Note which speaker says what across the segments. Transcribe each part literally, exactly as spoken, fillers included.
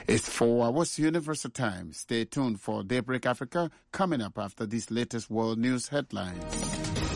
Speaker 1: It's four hours Universal Time. Stay tuned for Daybreak Africa coming up after these latest world news headlines.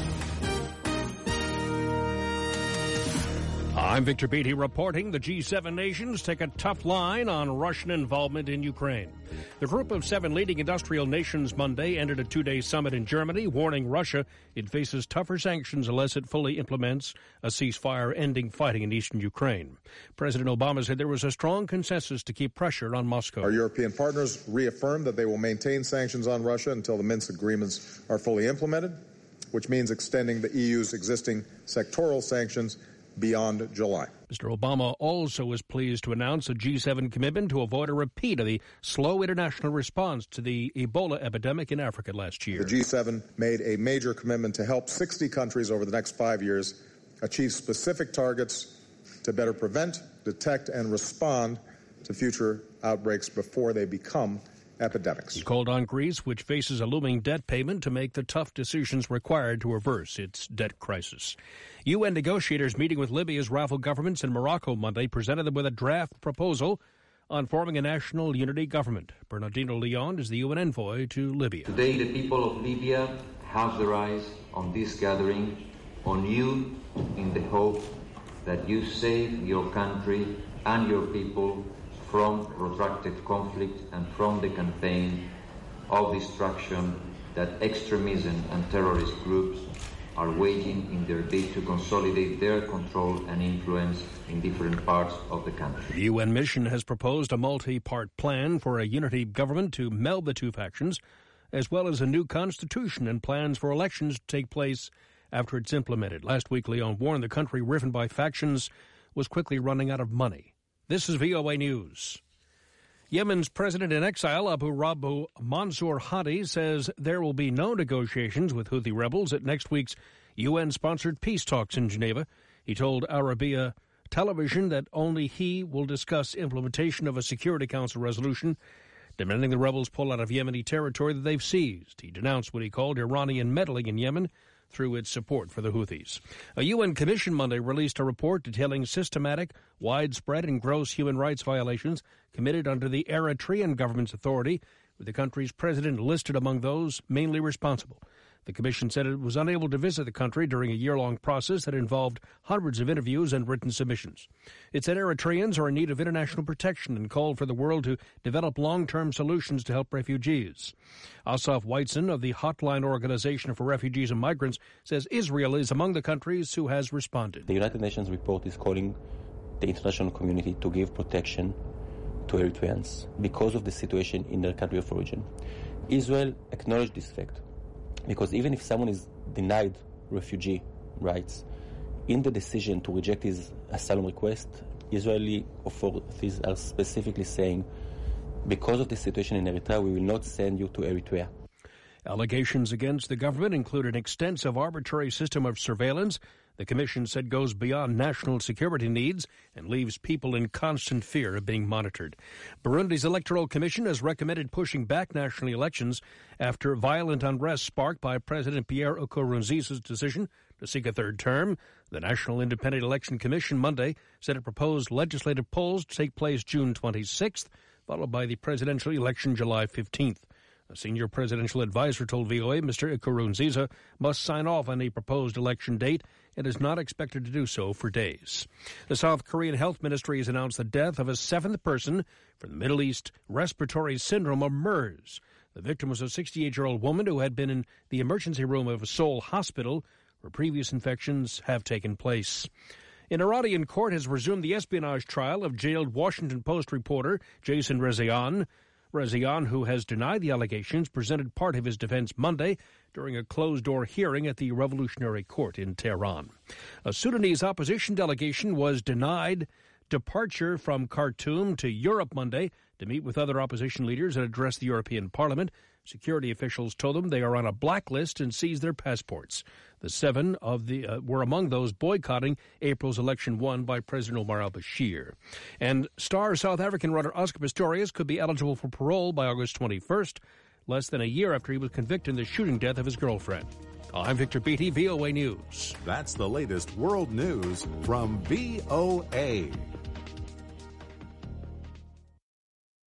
Speaker 2: I'm Victor Beatty reporting the G seven nations take a tough line on Russian involvement in Ukraine. The group of seven leading industrial nations Monday ended a two-day summit in Germany, warning Russia it faces tougher sanctions unless it fully implements a ceasefire ending fighting in eastern Ukraine. President Obama said there was a strong consensus to keep pressure on Moscow.
Speaker 3: Our European partners reaffirmed that they will maintain sanctions on Russia until the Minsk agreements are fully implemented, which means extending the E U's existing sectoral sanctions beyond July.
Speaker 2: Mister Obama also was pleased to announce a G seven commitment to avoid a repeat of the slow international response to the Ebola epidemic in Africa last year.
Speaker 3: The G seven made a major commitment to help sixty countries over the next five years achieve specific targets to better prevent, detect, and respond to future outbreaks before they become epidemics.
Speaker 2: He called on Greece, which faces a looming debt payment, to make the tough decisions required to reverse its debt crisis. U N negotiators meeting with Libya's rival governments in Morocco Monday presented them with a draft proposal on forming a national unity government. Bernardino Leon is the U N envoy to Libya.
Speaker 4: Today, the people of Libya have their eyes on this gathering, on you, in the hope that you save your country and your people from protracted conflict and from the campaign of destruction that extremism and terrorist groups are waging in their bid to consolidate their control and influence in different parts of the country.
Speaker 2: The U N mission has proposed a multi-part plan for a unity government to meld the two factions, as well as a new constitution and plans for elections to take place after it's implemented. Last week, Leon warned the country riven by factions was quickly running out of money. This is V O A News. Yemen's president in exile, Abu Rabu Mansour Hadi, says there will be no negotiations with Houthi rebels at next week's U N-sponsored peace talks in Geneva. He told Arabiya Television that only he will discuss implementation of a Security Council resolution demanding the rebels pull out of Yemeni territory that they've seized. He denounced what he called Iranian meddling in Yemen through its support for the Houthis. A U N commission Monday released a report detailing systematic, widespread, and gross human rights violations committed under the Eritrean government's authority, with the country's president listed among those mainly responsible. The commission said it was unable to visit the country during a year-long process that involved hundreds of interviews and written submissions. It said Eritreans are in need of international protection and called for the world to develop long-term solutions to help refugees. Asaf Weitzen of the Hotline Organization for Refugees and Migrants says Israel is among the countries who has responded.
Speaker 5: The United Nations report is calling the international community to give protection to Eritreans because of the situation in their country of origin. Israel acknowledged this fact, because even if someone is denied refugee rights, in the decision to reject his asylum request, Israeli authorities are specifically saying, because of the situation in Eritrea, we will not send you to Eritrea.
Speaker 2: Allegations against the government include an extensive arbitrary system of surveillance the commission said goes beyond national security needs and leaves people in constant fear of being monitored. Burundi's Electoral Commission has recommended pushing back national elections after violent unrest sparked by President Pierre Nkurunziza's decision to seek a third term. The National Independent Election Commission Monday said it proposed legislative polls to take place June twenty-sixth, followed by the presidential election July fifteenth. A senior presidential advisor told V O A Mister Nkurunziza must sign off on a proposed election date and is not expected to do so for days. The South Korean Health Ministry has announced the death of a seventh person from the Middle East respiratory syndrome of MERS. The victim was a sixty-eight-year-old woman who had been in the emergency room of a Seoul hospital where previous infections have taken place. An Iranian court has resumed the espionage trial of jailed Washington Post reporter Jason Rezaian. Rezaian, who has denied the allegations, presented part of his defense Monday during a closed-door hearing at the Revolutionary Court in Tehran. A Sudanese opposition delegation was denied departure from Khartoum to Europe Monday to meet with other opposition leaders and address the European Parliament. Security officials told them they are on a blacklist and seized their passports. The seven of the uh, were among those boycotting April's election won by President Omar al-Bashir. And star South African runner Oscar Pistorius could be eligible for parole by August twenty-first, less than a year after he was convicted in the shooting death of his girlfriend. I'm Victor Beatty, V O A News.
Speaker 6: That's the latest world news from V O A.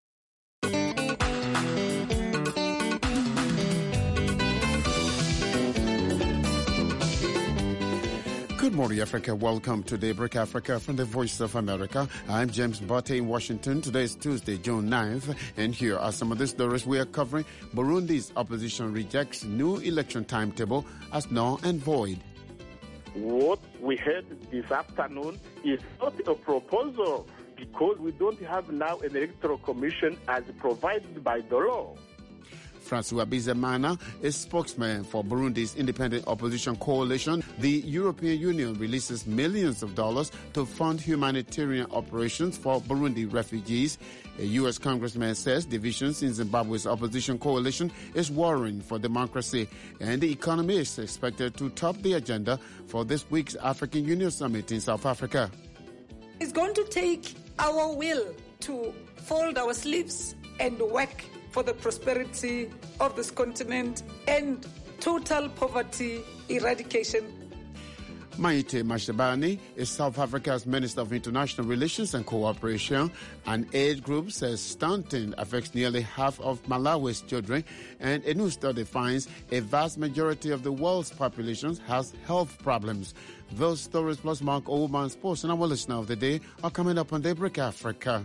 Speaker 1: morning, Africa. Welcome to Daybreak Africa from the Voice of America. I'm James Botte in Washington. Today is Tuesday, June ninth, and here are some of the stories we are covering. Burundi's opposition rejects new election timetable as null and void.
Speaker 7: What we heard this afternoon is not a proposal because we don't have now an electoral commission as provided by the law.
Speaker 1: Francois Bizimana is spokesman for Burundi's independent opposition coalition. The European Union releases millions of dollars to fund humanitarian operations for Burundi refugees. A U S congressman says divisions in Zimbabwe's opposition coalition is worrying for democracy, and the economy is expected to top the agenda for this week's African Union Summit in South Africa.
Speaker 8: It's going to take our will to fold our sleeves and work for the prosperity of this continent and total poverty eradication.
Speaker 1: Maite Mashabane is South Africa's Minister of International Relations and Cooperation. An aid group says stunting affects nearly half of Malawi's children, and a new study finds a vast majority of the world's population has health problems. Those stories plus Mark Oldman Sports and our listener of the day are coming up on Daybreak Africa.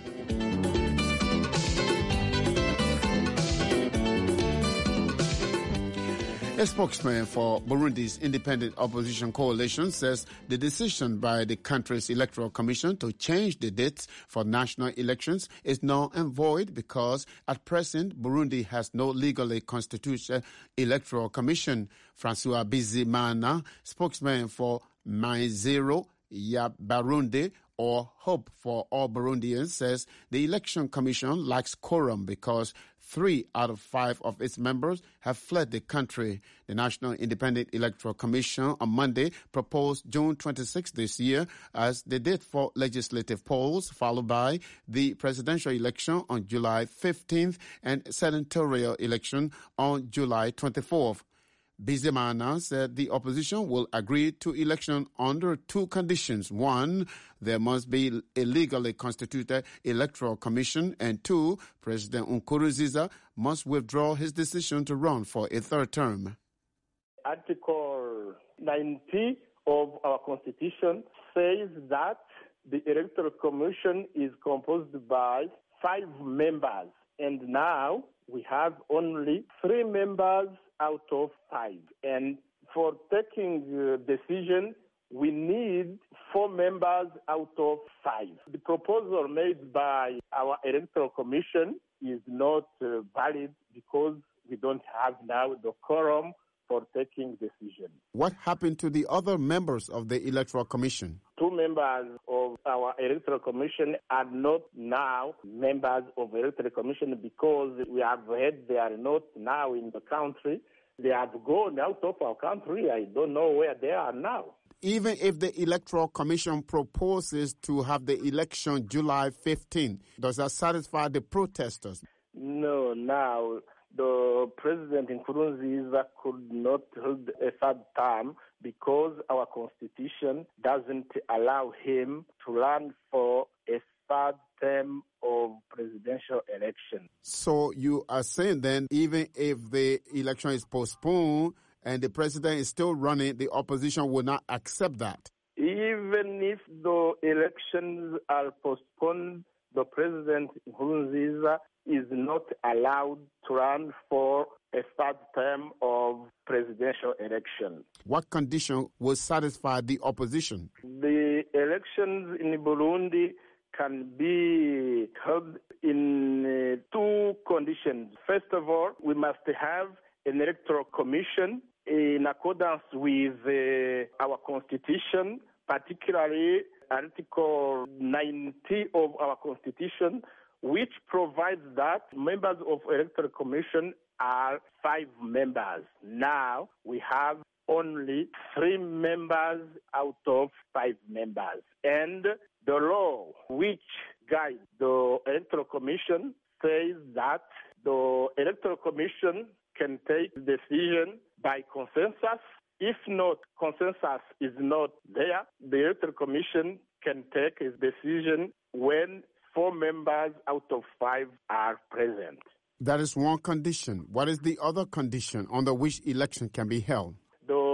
Speaker 1: A spokesman for Burundi's independent opposition coalition says the decision by the country's electoral commission to change the dates for national elections is null and void because at present Burundi has no legally constituted electoral commission. Francois Bizimana, spokesman for Maizero ya Barundi, or Hope for All Burundians, says the election commission lacks quorum because three out of five of its members have fled the country. The National Independent Electoral Commission on Monday proposed June twenty-sixth this year as the date for legislative polls, followed by the presidential election on July fifteenth and senatorial election on July twenty-fourth. Bizimana said the opposition will agree to election under two conditions. One, there must be a legally constituted electoral commission, and two, President Nkurunziza must withdraw his decision to run for a third term.
Speaker 7: Article ninety of our Constitution says that the electoral commission is composed by five members, and now we have only three members out of five. And for taking the decision, we need four members out of five. The proposal made by our electoral commission is not uh, valid because we don't have now the quorum for taking decision.
Speaker 1: What happened to the other members of the electoral commission?
Speaker 7: Two members of our electoral commission are not now members of the electoral commission because we have heard they are not now in the country. They have gone out of our country. I don't know where they are now.
Speaker 1: Even if the Electoral Commission proposes to have the election July fifteenth, does that satisfy the protesters?
Speaker 7: No, now the President Nkurunziza could not hold a third term because our Constitution doesn't allow him to run for a third term of presidential election.
Speaker 1: So you are saying then, even if the election is postponed and the president is still running, the opposition will not accept that?
Speaker 7: Even if the elections are postponed, the President Nkurunziza is not allowed to run for a third term of presidential election.
Speaker 1: What condition will satisfy the opposition?
Speaker 7: The elections in Burundi can be held in uh, two conditions. First of all, we must have an electoral commission in accordance with uh, our constitution, particularly Article ninety of our constitution, which provides that members of electoral commission are five members. Now we have only three members out of five members. And the law which guides the Electoral Commission says that the Electoral Commission can take decision by consensus. If not, consensus is not there, the Electoral Commission can take a decision when four members out of five are present.
Speaker 1: That is one condition. What is the other condition under which election can be held?
Speaker 7: The second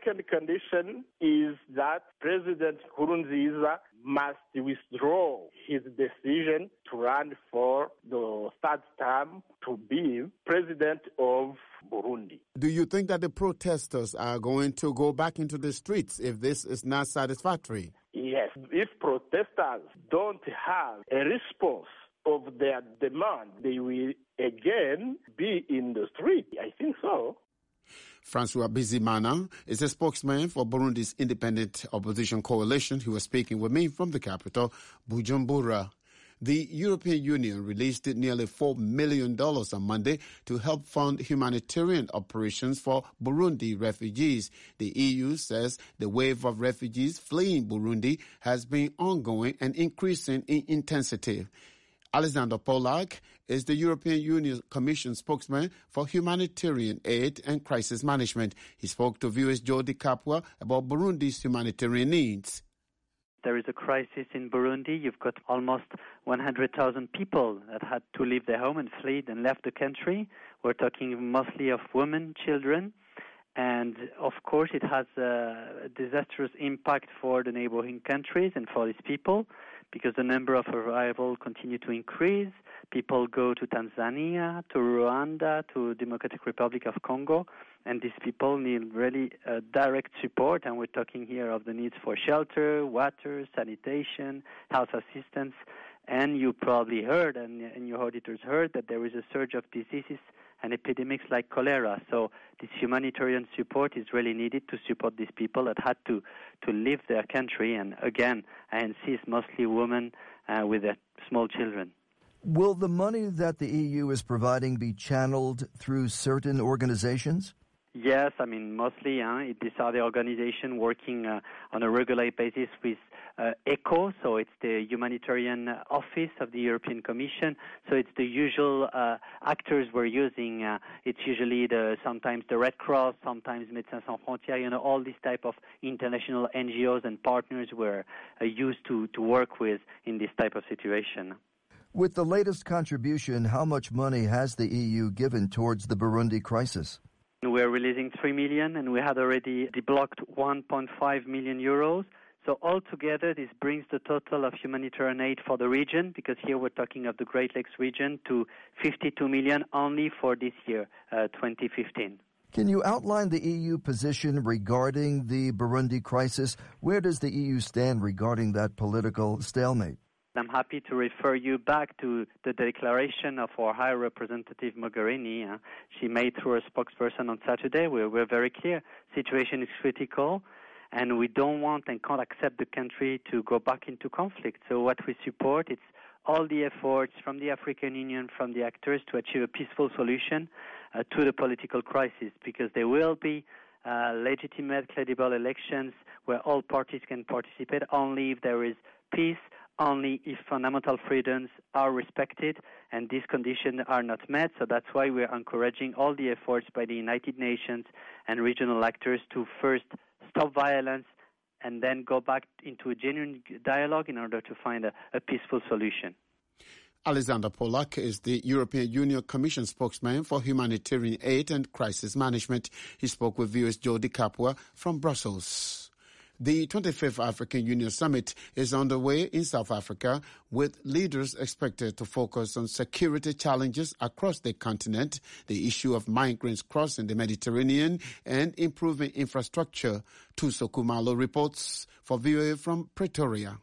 Speaker 7: second condition is that President Nkurunziza must withdraw his decision to run for the third term to be president of Burundi.
Speaker 1: Do you think that the protesters are going to go back into the streets if this is not satisfactory?
Speaker 7: Yes. If protesters don't have a response of their demand, they will again be in the street. I think so.
Speaker 1: Francois Bizimana is a spokesman for Burundi's independent opposition coalition. He was speaking with me from the capital, Bujumbura. The European Union released nearly four million dollars on Monday to help fund humanitarian operations for Burundi refugees. The E U says the wave of refugees fleeing Burundi has been ongoing and increasing in intensity. Alexander Polak is the European Union Commission spokesman for humanitarian aid and crisis management. He spoke to viewers Jody Kapwa about Burundi's humanitarian needs.
Speaker 9: There is a crisis in Burundi. You've got almost one hundred thousand people that had to leave their home and fled and left the country. We're talking mostly of women, children. And, of course, it has a disastrous impact for the neighboring countries and for these people because the number of arrivals continue to increase. People go to Tanzania, to Rwanda, to Democratic Republic of Congo, and these people need really uh, direct support, and we're talking here of the needs for shelter, water, sanitation, health assistance. And you probably heard, and, and your auditors heard, that there is a surge of diseases and epidemics like cholera. So this humanitarian support is really needed to support these people that had to, to leave their country. And again, I insist, mostly women uh, with their small children.
Speaker 10: Will the money that the E U is providing be channeled through certain organizations?
Speaker 9: Yes, I mean, mostly uh, these are the organizations working uh, on a regular basis with uh, ECHO, so it's the Humanitarian Office of the European Commission. So it's the usual uh, actors we're using. Uh, it's usually the sometimes the Red Cross, sometimes Médecins Sans Frontières, you know, all these type of international N G Os and partners we're uh, used to, to work with in this type of situation.
Speaker 10: With the latest contribution, how much money has the E U given towards the Burundi crisis?
Speaker 9: We're releasing three million, and we had already deblocked one point five million euros. So altogether, this brings the total of humanitarian aid for the region, because here we're talking of the Great Lakes region, to fifty-two million only for this year, uh, twenty fifteen.
Speaker 10: Can you outline the E U position regarding the Burundi crisis? Where does the E U stand regarding that political stalemate?
Speaker 9: I'm happy to refer you back to the declaration of our High Representative Mogherini. Uh, she made through her spokesperson on Saturday. We're, we're very clear. Situation is critical, and we don't want and can't accept the country to go back into conflict. So what we support, it's all the efforts from the African Union, from the actors, to achieve a peaceful solution uh, to the political crisis, because there will be uh, legitimate, credible elections where all parties can participate only if there is peace, only if fundamental freedoms are respected, and these conditions are not met. So that's why we're encouraging all the efforts by the United Nations and regional actors to first stop violence and then go back into a genuine dialogue in order to find a, a peaceful solution.
Speaker 1: Alexander Polak is the European Union Commission spokesman for humanitarian aid and crisis management. He spoke with viewers Jody Kapwa from Brussels. The twenty-fifth African Union Summit is underway in South Africa, with leaders expected to focus on security challenges across the continent, the issue of migrants crossing the Mediterranean, and improving infrastructure. Tuso Kumalo reports for V O A from Pretoria.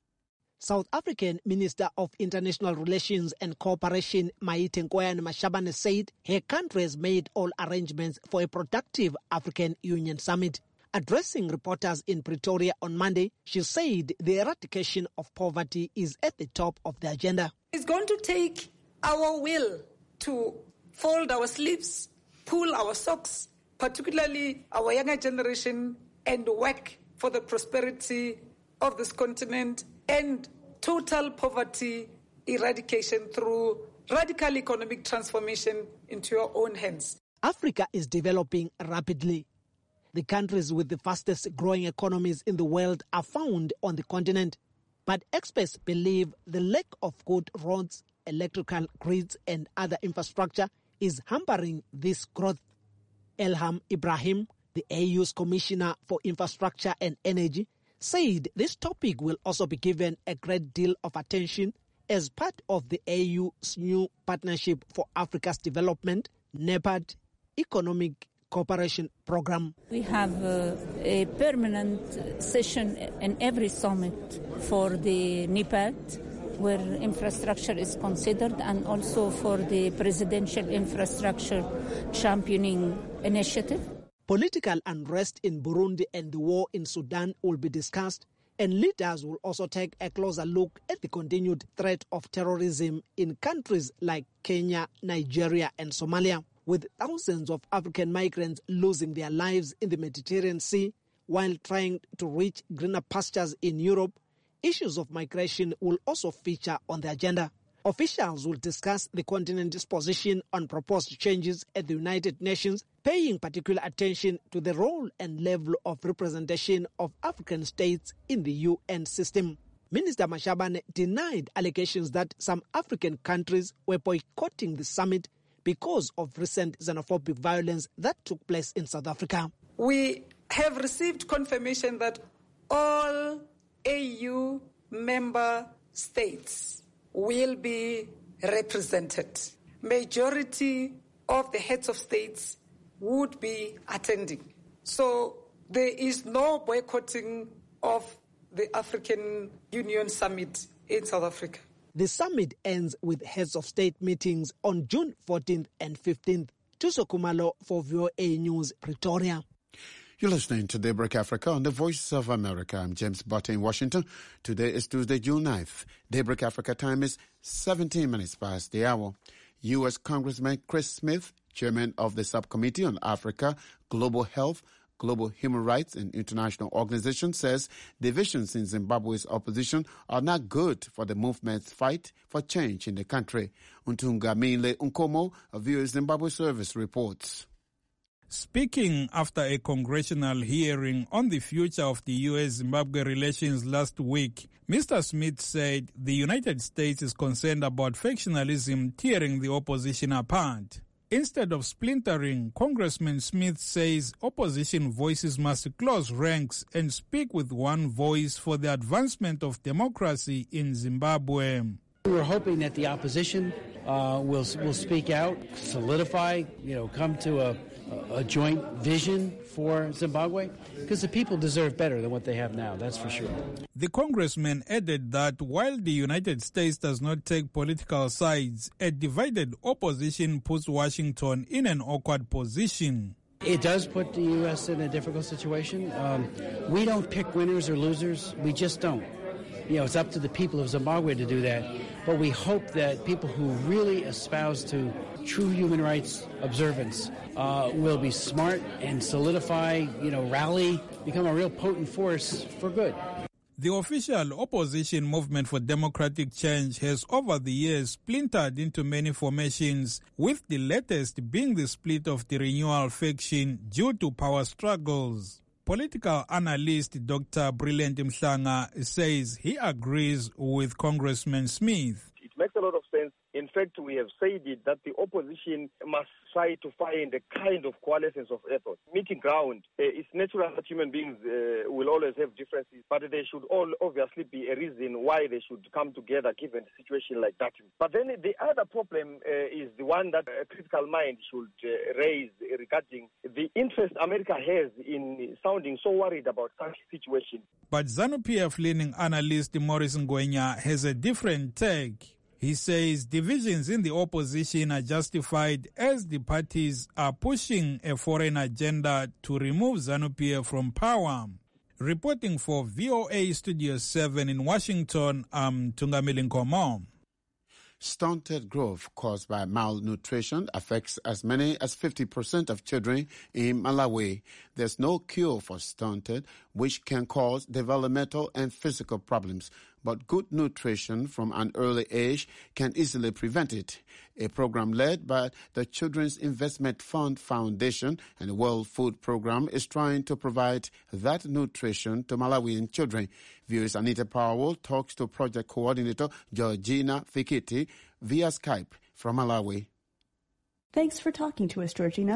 Speaker 11: South African Minister of International Relations and Cooperation Maite Nkoyane Mashabane said her country has made all arrangements for a productive African Union Summit. Addressing reporters in Pretoria on Monday, she said the eradication of poverty is at the top of the agenda.
Speaker 8: It's going to take our will to fold our sleeves, pull our socks, particularly our younger generation, and work for the prosperity of this continent and total poverty eradication through radical economic transformation into your own hands.
Speaker 11: Africa is developing rapidly. The countries with the fastest growing economies in the world are found on the continent. But experts believe the lack of good roads, electrical grids and other infrastructure is hampering this growth. Elham Ibrahim The A U's Commissioner for Infrastructure and Energy said this topic will also be given a great deal of attention as part of the A U's new Partnership for Africa's Development, NEPAD, Economic Cooperation Program.
Speaker 12: We have uh, a permanent session in every summit for the NEPAD, where infrastructure is considered, and also for the Presidential Infrastructure Championing Initiative.
Speaker 11: Political unrest in Burundi and the war in Sudan will be discussed, and leaders will also take a closer look at the continued threat of terrorism in countries like Kenya, Nigeria, and Somalia. With thousands of African migrants losing their lives in the Mediterranean Sea while trying to reach greener pastures in Europe, issues of migration will also feature on the agenda. Officials will discuss the continent's position on proposed changes at the United Nations, paying particular attention to the role and level of representation of African states in the U N system. Minister Mashabane denied allegations that some African countries were boycotting the summit because of recent xenophobic violence that took place in South Africa.
Speaker 8: We have received confirmation that all A U member states will be represented. Majority of the heads of states would be attending. So there is no boycotting of the African Union Summit in South Africa.
Speaker 11: The summit ends with heads of state meetings on June fourteenth and fifteenth. Tuso Kumalo for V O A News, Pretoria.
Speaker 1: You're listening to Daybreak Africa on the Voice of America. I'm James Butter in Washington. Today is Tuesday, June ninth. Daybreak Africa time is seventeen minutes past the hour. U S Congressman Chris Smith, chairman of the Subcommittee on Africa, Global Health, Global Human Rights and International Organization, says divisions in Zimbabwe's opposition are not good for the movement's fight for change in the country. Untungamile Nkomo, a V O A Zimbabwe Service, reports.
Speaker 13: Speaking after a congressional hearing on the future of the U S Zimbabwe relations last week, Mister Smith said the United States is concerned about factionalism tearing the opposition apart. Instead of splintering, Congressman Smith says opposition voices must close ranks and speak with one voice for the advancement of democracy in Zimbabwe.
Speaker 14: We were hoping that the opposition uh, will will speak out, solidify, you know, come to a, a joint vision for Zimbabwe, because the people deserve better than what they have now, that's for sure.
Speaker 13: The congressman added that while the United States does not take political sides, a divided opposition puts Washington in an awkward position.
Speaker 14: It does put the U S in a difficult situation. Um, we don't pick winners or losers. We just don't. You know, it's up to the people of Zimbabwe to do that. But we hope that people who really espouse to true human rights observance uh, will be smart and solidify, you know, rally, become a real potent force for good.
Speaker 13: The official opposition movement for democratic change has over the years splintered into many formations, with the latest being the split of the renewal faction due to power struggles. Political analyst Doctor Brilliant Mhlanga says he agrees with Congressman Smith.
Speaker 7: It makes a lot of sense. In fact, we have said it that the opposition must try to find a kind of coalescence of efforts, meeting ground. Uh, it's natural that human beings uh, will always have differences, but there should all obviously be a reason why they should come together given a situation like that. But then the other problem uh, is the one that a critical mind should uh, raise regarding the interest America has in sounding so worried about such a situation.
Speaker 13: But ZANU-P F-leaning analyst Maurice Ngwenya has a different take. He says divisions in the opposition are justified as the parties are pushing a foreign agenda to remove ZANU-P F from power. Reporting for V O A Studio seven in Washington, I'm Tungamili Nkomo.
Speaker 1: Stunted growth caused by malnutrition affects as many as fifty percent of children in Malawi. There's no cure for stunted, which can cause developmental and physical problems, but good nutrition from an early age can easily prevent it. A program led by the Children's Investment Fund Foundation and the World Food Program is trying to provide that nutrition to Malawian children. V O A's Anita Powell talks to project coordinator Georgina Fikiti via Skype from Malawi.
Speaker 15: Thanks for talking to us, Georgina.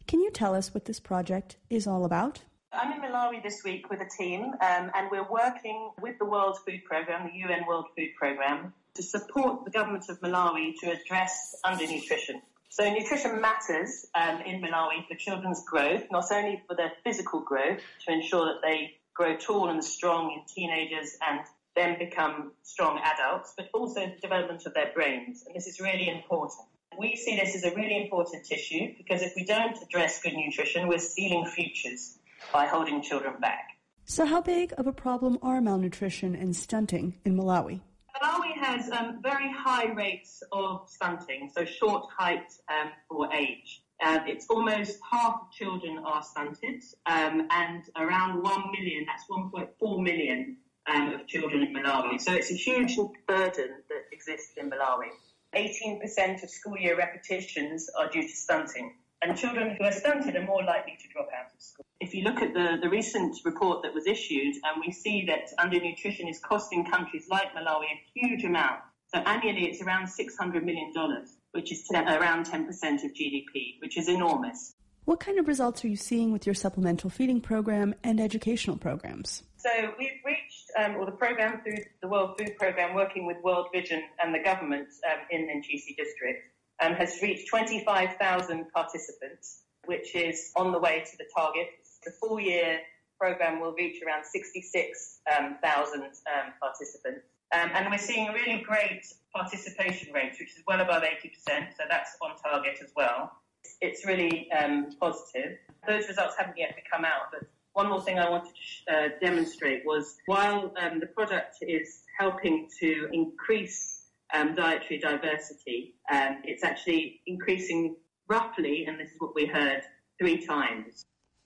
Speaker 15: Can you tell us what this project is all about?
Speaker 16: I'm in Malawi this week with a team, um, and we're working with the World Food Programme, the U N World Food Programme, to support the government of Malawi to address undernutrition. So nutrition matters um, in Malawi for children's growth, not only for their physical growth, to ensure that they grow tall and strong in teenagers and then become strong adults, but also the development of their brains. And this is really important. We see this as a really important issue because if we don't address good nutrition, we're stealing futures by holding children back.
Speaker 15: So how big of a problem are malnutrition and stunting in Malawi?
Speaker 16: Malawi has um, very high rates of stunting, so short height um, for age. Uh, it's almost half of children are stunted, um, and around one million, that's one point four million um, of children in Malawi. So it's a huge burden that exists in Malawi. eighteen percent of school year repetitions are due to stunting, and children who are stunted are more likely to drop out of school. If you look at the, the recent report that was issued, um, we see that undernutrition is costing countries like Malawi a huge amount. So annually it's around six hundred million dollars, which is ten, around ten percent of G D P, which is enormous.
Speaker 15: What kind of results are you seeing with your supplemental feeding program and educational programs?
Speaker 16: So we've reached, um, or the program through the World Food Programme, working with World Vision and the government um, in Nchisi district, um, has reached twenty-five thousand participants, which is on the way to the target. The full-year program will reach around sixty-six thousand um, um, participants. Um, and we're seeing a really great participation rate, which is well above eighty percent, so that's on target as well. It's really um, positive. Those results haven't yet come out, but one more thing I wanted to uh, demonstrate was while um, the product is helping to increase um, dietary diversity, um, it's actually increasing roughly, and this is what we heard, three times.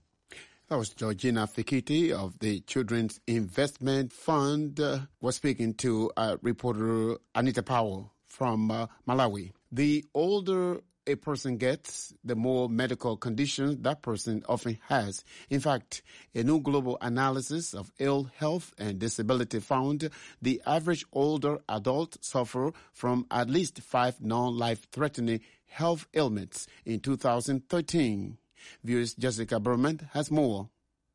Speaker 1: That was Georgina Fikiti of the Children's Investment Fund. Uh, was speaking to uh, reporter Anita Powell from uh, Malawi. The older a person gets, the more medical conditions that person often has. In fact, a new global analysis of ill health and disability found the average older adult suffer from at least five non-life-threatening health ailments in two thousand thirteen. Viewers Jessica Berman has more.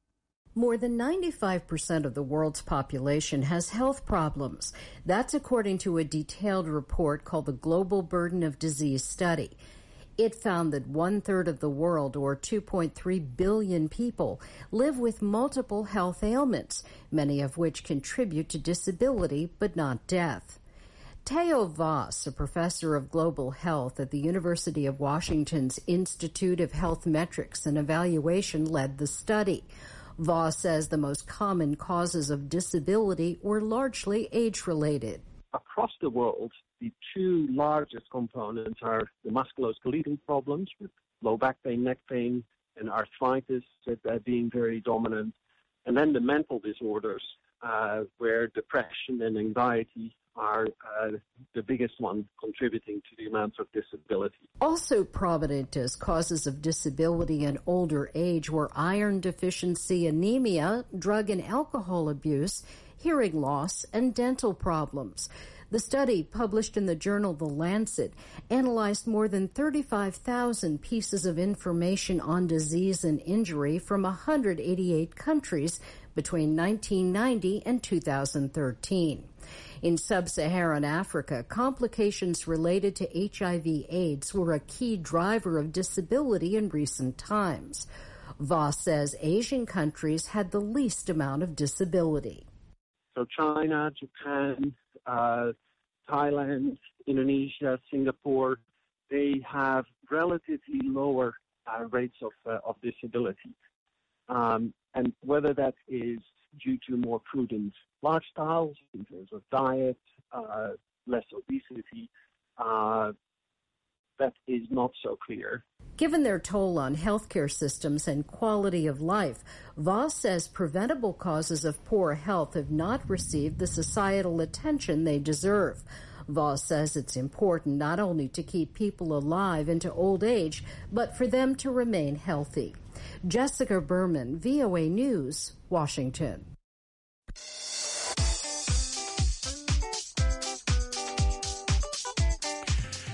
Speaker 17: More than ninety-five percent of the world's population has health problems. That's according to a detailed report called the Global Burden of Disease Study. It found that one-third of the world, or two point three billion people, live with multiple health ailments, many of which contribute to disability but not death. Theo Voss, a professor of global health at the University of Washington's Institute of Health Metrics and Evaluation, led the study. Voss says the most common causes of disability were largely age-related.
Speaker 18: Across the world, the two largest components are the musculoskeletal problems with low back pain, neck pain, and arthritis uh, being very dominant, and then the mental disorders uh, where depression and anxiety are uh, the biggest one contributing to the amount of disability.
Speaker 17: Also prominent as causes of disability in older age were iron deficiency, anemia, drug and alcohol abuse, hearing loss, and dental problems. The study, published in the journal The Lancet, analyzed more than thirty-five thousand pieces of information on disease and injury from one hundred eighty-eight countries between nineteen ninety and two thousand thirteen. In sub-Saharan Africa, complications related to H I V AIDS were a key driver of disability in recent times. Voss says Asian countries had the least amount of disability.
Speaker 18: So China, Japan, uh, Thailand, Indonesia, Singapore, they have relatively lower uh, rates of, uh, of disability. Um, and whether that is due to more prudent lifestyles in terms of diet, uh, less obesity, uh, that is not so clear.
Speaker 17: Given their toll on healthcare systems and quality of life, Voss says preventable causes of poor health have not received the societal attention they deserve. Voss says it's important not only to keep people alive into old age, but for them to remain healthy. Jessica Berman, V O A News, Washington.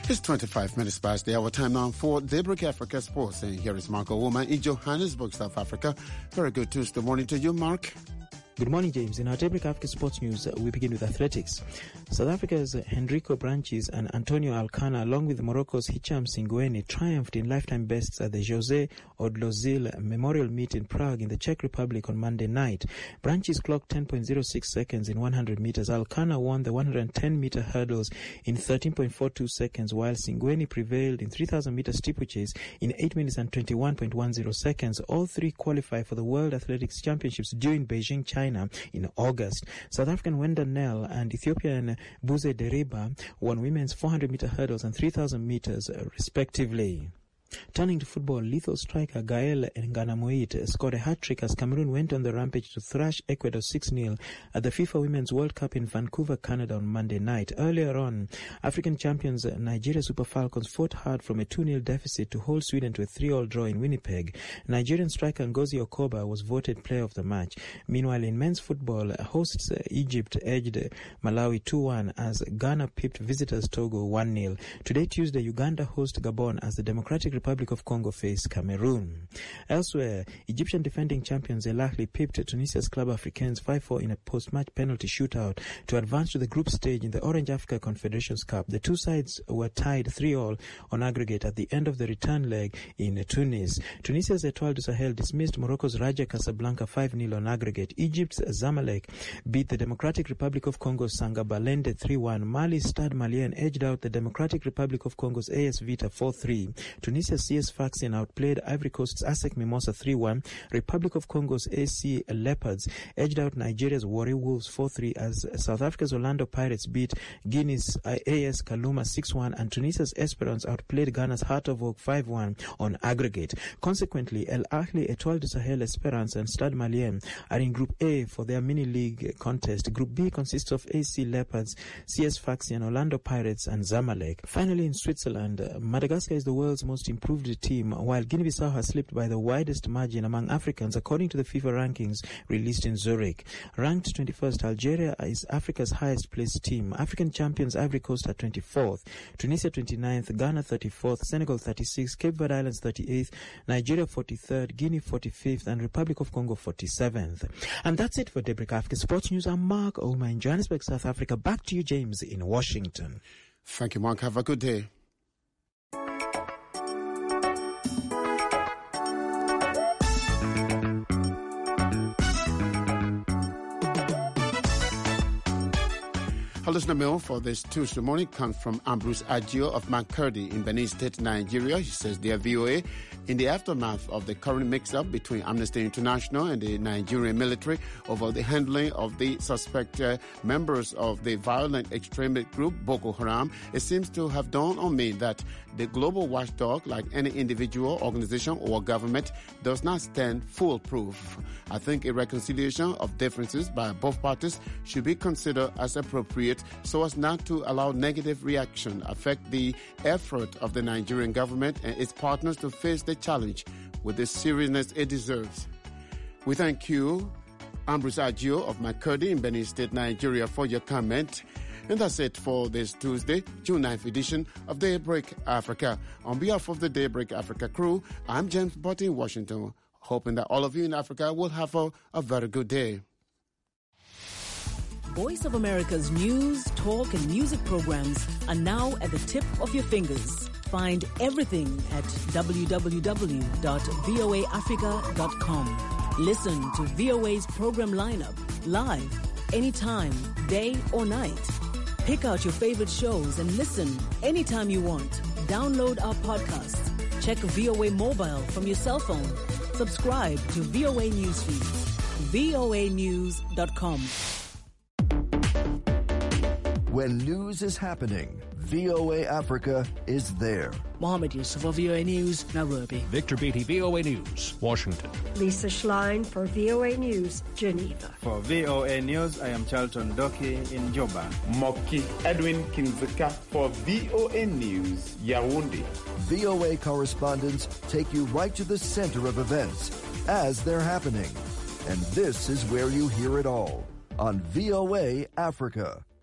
Speaker 1: It's twenty-five minutes past the hour. Time now for Daybreak Africa Sports. And here is Mark Owoma in Johannesburg, South Africa. Very good Tuesday morning to you, Mark.
Speaker 19: Good morning, James. In our Daybreak Africa Sports News, we begin with athletics. South Africa's Henrico Branches and Antonio Alcana, along with Morocco's Hicham Singweni, triumphed in lifetime bests at the Jose Odlozil Memorial Meet in Prague in the Czech Republic on Monday night. Branches clocked ten point zero six seconds in one hundred meters. Alcana won the one hundred ten meter hurdles in thirteen point four two seconds, while Singweni prevailed in three thousand meter steeplechase in eight minutes and twenty-one point one zero seconds. All three qualify for the World Athletics Championships due in Beijing, China in August. South African Wenda Nel and Ethiopian Buze Deriba won women's four hundred meter hurdles and three thousand meters respectively. Turning to football, lethal striker Gael Nganamoit scored a hat-trick as Cameroon went on the rampage to thrash Ecuador six nil at the FIFA Women's World Cup in Vancouver, Canada on Monday night. Earlier on, African champions Nigeria Super Falcons fought hard from a two nil deficit to hold Sweden to a three all draw in Winnipeg. Nigerian striker Ngozi Okoba was voted player of the match. Meanwhile, in men's football, hosts Egypt edged Malawi two one as Ghana pipped visitors Togo one nil. Today, Tuesday, Uganda host Gabon as the Democratic Republic of Congo face Cameroon. Elsewhere, Egyptian defending champions El Ahly pipped Tunisia's Club Africains five four in a post-match penalty shootout to advance to the group stage in the Orange Africa Confederations Cup. The two sides were tied three all on aggregate at the end of the return leg in Tunis. Tunisia's Etoile du Sahel dismissed Morocco's Raja Casablanca five nil on aggregate. Egypt's Zamalek beat the Democratic Republic of Congo's Sangabalende three one. Mali's Stade Malien edged out the Democratic Republic of Congo's A S Vita four three. Tunisia C S Sfaxien outplayed Ivory Coast's A S E C Mimosa three one. Republic of Congo's A C Leopards edged out Nigeria's Warri Wolves four three as South Africa's Orlando Pirates beat Guinea's A S Kaluma six one, and Tunisia's Esperance outplayed Ghana's Heart of Oak five one on aggregate. Consequently, El Ahly, Etoile du Sahel, Esperance and Stade Malien are in Group A for their mini-league contest. Group B consists of A C Leopards, C S Sfaxien, Orlando Pirates and Zamalek. Finally, in Switzerland, Madagascar is the world's most improved team, while Guinea-Bissau has slipped by the widest margin among Africans according to the FIFA rankings released in Zurich. Ranked twenty-first, Algeria is Africa's highest placed team. African champions Ivory Coast are twenty-fourth, Tunisia twenty-ninth, Ghana thirty-fourth, Senegal thirty-sixth, Cape Verde Islands thirty-eighth, Nigeria forty-third, Guinea forty-fifth and Republic of Congo forty-seventh. And that's it for Daybreak Africa Sports News. I'm Mark Owoma in Johannesburg, South Africa. Back to you, James, in Washington.
Speaker 1: Thank you, Mark. Have a good day. Our listener mail for this Tuesday morning comes from Ambrose Adjo of Makurdi in Benin State, Nigeria. He says, "Dear V O A, in the aftermath of the current mix-up between Amnesty International and the Nigerian military over the handling of the suspected members of the violent extremist group Boko Haram, it seems to have dawned on me that the global watchdog, like any individual, organization, or government, does not stand foolproof. I think a reconciliation of differences by both parties should be considered as appropriate so as not to allow negative reaction affect the effort of the Nigerian government and its partners to face the challenge with the seriousness it deserves." We thank you, Ambrose Adjo of Makurdi in Benin State, Nigeria, for your comment. And that's it for this Tuesday, June ninth edition of Daybreak Africa. On behalf of the Daybreak Africa crew, I'm James Botti in Washington, hoping that all of you in Africa will have a, a very good day.
Speaker 20: Voice of America's news, talk, and music programs are now at the tip of your fingers. Find everything at w w w dot v o a africa dot com. Listen to V O A's program lineup live, anytime, day or night. Pick out your favorite shows and listen anytime you want. Download our podcast. Check V O A mobile from your cell phone. Subscribe to V O A Newsfeed. v o a news dot com.
Speaker 10: When news is happening, V O A Africa is there.
Speaker 11: Mohammed Yusuf for V O A News, Nairobi.
Speaker 2: Victor Beatty, V O A News, Washington.
Speaker 21: Lisa Schlein for V O A News, Geneva.
Speaker 22: For V O A News, I am Charlton Doki in Juba.
Speaker 23: Moki Edwin Kinzika for V O A News, Yaoundé.
Speaker 10: V O A correspondents take you right to the center of events as they're happening. And this is where you hear it all on V O A Africa.